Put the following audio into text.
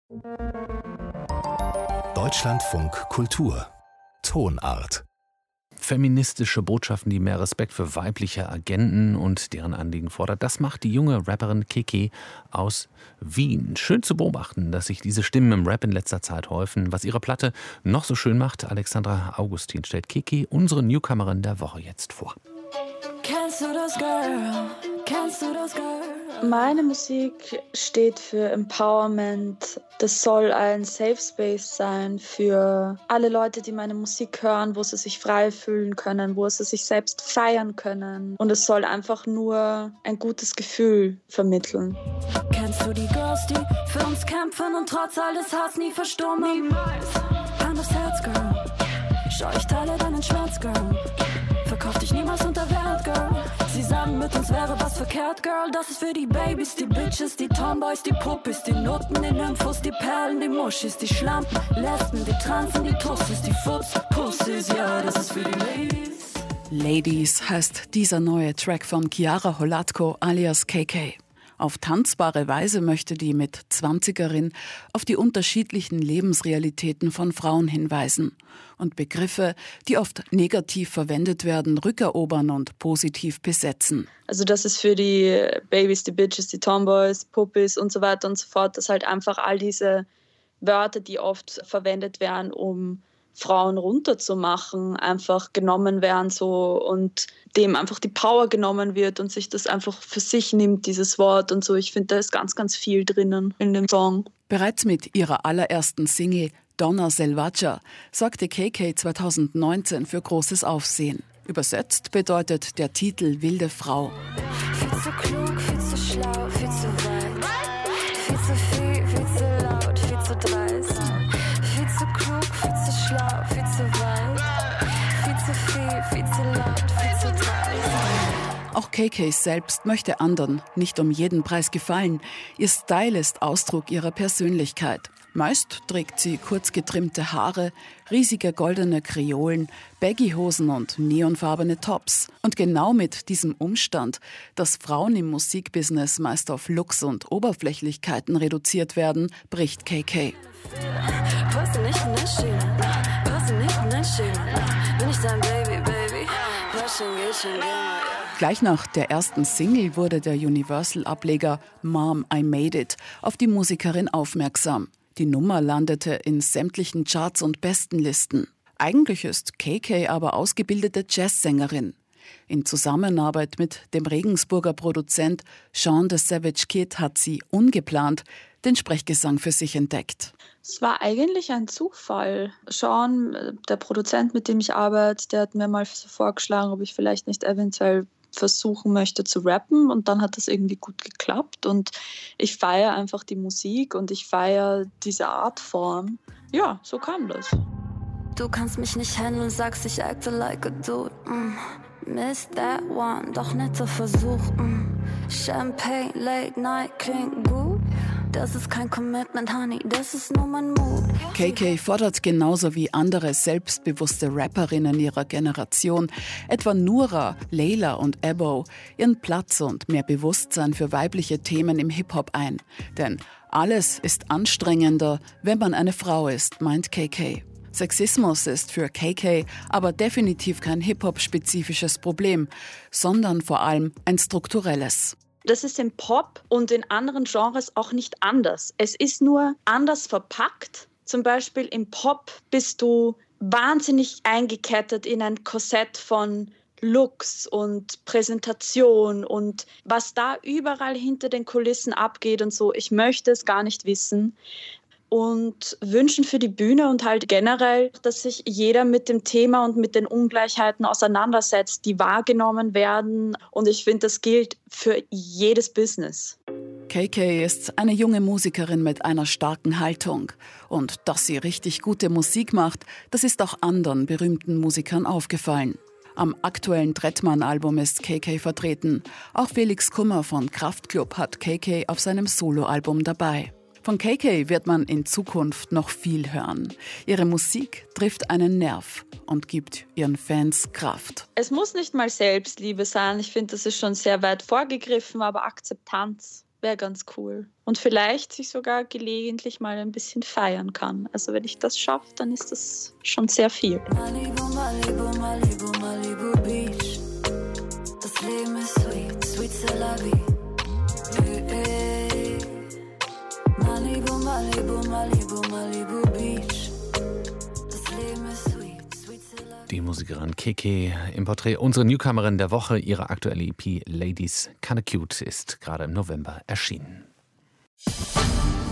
Deutschlandfunk Kultur Tonart. Feministische Botschaften, die mehr Respekt für weibliche Agenten und deren Anliegen fordert. Das macht die junge Rapperin Keke aus Wien. Schön zu beobachten, dass sich diese Stimmen im Rap in letzter Zeit häufen. Was ihre Platte noch so schön macht, Alexandra Augustin stellt Keke, unsere Newcomerin der Woche, jetzt vor. Kennst du das, Girl? Kennst du das, Girl? Meine Musik steht für Empowerment. Das soll ein Safe Space sein für alle Leute, die meine Musik hören, wo sie sich frei fühlen können, wo sie sich selbst feiern können. Und es soll einfach nur ein gutes Gefühl vermitteln. Kennst du die Girls, die für uns kämpfen und trotz alles Hass nie verstummen? Niemals. Hand aufs Herz, Girl. Schau, ich teile deinen Schmerz, Girl. Verkauf dich niemals unter Wert, Girl. Sie sagen, mit uns wäre was verkehrt, Girl. Das ist für die Babys, die Bitches, die Tomboys, die Puppis, die Nutten, die Nymphos, die Perlen, die Muschis, die Schlampen, Lesben, die Transen, die Tussis, die Futs, Pussys, ja, das ist für die Ladies. Ladies heißt dieser neue Track von Chiara Holatko alias KK. Auf tanzbare Weise möchte die Mit-20erin auf die unterschiedlichen Lebensrealitäten von Frauen hinweisen und Begriffe, die oft negativ verwendet werden, rückerobern und positiv besetzen. Also das ist für die Babys, die Bitches, die Tomboys, Puppis und so weiter und so fort, dass halt einfach all diese Wörter, die oft verwendet werden, um Frauen runterzumachen, einfach genommen werden so und dem einfach die Power genommen wird und sich das einfach für sich nimmt, dieses Wort und so. Ich finde, da ist ganz, ganz viel drinnen in dem Song. Bereits mit ihrer allerersten Single Donna Selvaggia sorgte KK 2019 für großes Aufsehen. Übersetzt bedeutet der Titel Wilde Frau. Viel zu klug, viel zu schlau, viel zu weit. Viel zu viel, viel zu laut, viel zu dreist. Viel zu klug, viel zu schlau, viel zu weit. Viel zu viel, viel zu laut, viel zu dreist. Auch KK selbst möchte anderen nicht um jeden Preis gefallen. Ihr Style ist Ausdruck ihrer Persönlichkeit. Meist trägt sie kurz getrimmte Haare, riesige goldene Kreolen, Baggy-Hosen und neonfarbene Tops. Und genau mit diesem Umstand, dass Frauen im Musikbusiness meist auf Looks und Oberflächlichkeiten reduziert werden, bricht KK. Passt nicht in der Schiene, passt nicht in der Schiene. Bin ich dein Baby, Baby, was schon geht, schon geht. Gleich nach der ersten Single wurde der Universal-Ableger Mom, I Made It auf die Musikerin aufmerksam. Die Nummer landete in sämtlichen Charts und Bestenlisten. Eigentlich ist KK aber ausgebildete Jazzsängerin. In Zusammenarbeit mit dem Regensburger Produzent Sean the Savage Kid hat sie ungeplant den Sprechgesang für sich entdeckt. Es war eigentlich ein Zufall. Sean, der Produzent, mit dem ich arbeite, der hat mir mal so vorgeschlagen, ob ich vielleicht nicht eventuell versuchen möchte zu rappen, und dann hat das irgendwie gut geklappt und ich feiere einfach die Musik und ich feiere diese Artform. Ja, so kam das. Du kannst mich nicht handeln, sagst ich acte like a dude. Miss that one, doch netter Versuch. Champagne, late night, klingt gut. Das ist kein Commitment, Honey, das ist nur mein Mut. KK fordert genauso wie andere selbstbewusste Rapperinnen ihrer Generation, etwa Nura, Layla und Ebo, ihren Platz und mehr Bewusstsein für weibliche Themen im Hip-Hop ein. Denn alles ist anstrengender, wenn man eine Frau ist, meint KK. Sexismus ist für KK aber definitiv kein Hip-Hop-spezifisches Problem, sondern vor allem ein strukturelles. Das ist im Pop und in anderen Genres auch nicht anders. Es ist nur anders verpackt. Zum Beispiel im Pop bist du wahnsinnig eingekettet in ein Korsett von Looks und Präsentation und was da überall hinter den Kulissen abgeht und so. Ich möchte es gar nicht wissen. Und wünschen für die Bühne und halt generell, dass sich jeder mit dem Thema und mit den Ungleichheiten auseinandersetzt, die wahrgenommen werden. Und ich finde, das gilt für jedes Business. KK ist eine junge Musikerin mit einer starken Haltung. Und dass sie richtig gute Musik macht, das ist auch anderen berühmten Musikern aufgefallen. Am aktuellen Trettmann-Album ist KK vertreten. Auch Felix Kummer von Kraftklub hat KK auf seinem Soloalbum dabei. Von KK wird man in Zukunft noch viel hören. Ihre Musik trifft einen Nerv und gibt ihren Fans Kraft. Es muss nicht mal Selbstliebe sein. Ich finde, das ist schon sehr weit vorgegriffen, aber Akzeptanz. wäre ganz cool. Und vielleicht sich sogar gelegentlich mal ein bisschen feiern kann. Also wenn ich das schaffe, dann ist das schon sehr viel. Malibu, Malibu, Malibu, Malibu Beach. Das Leben ist sweet, sweet c'est la vie. Malibu, Malibu, Malibu, Malibu Beach. Das Leben ist sweet, sweet c'est la vie. Die Musikerin KK im Porträt, unsere Newcomerin der Woche. Ihre aktuelle EP Ladies Kinda Cute ist gerade im November erschienen.